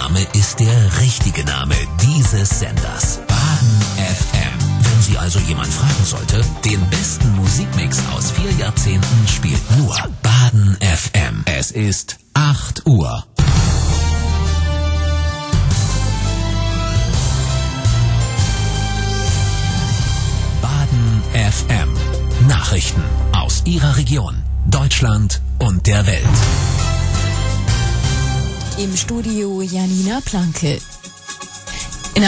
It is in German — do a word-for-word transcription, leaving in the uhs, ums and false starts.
Name ist der richtige Name dieses Senders. Baden F M. Wenn Sie also jemand fragen sollte, den besten Musikmix aus vier Jahrzehnten spielt nur Baden F M. Es ist acht Uhr. Baden F M. Nachrichten aus Ihrer Region, Deutschland und der Welt. Im Studio Janina Planke.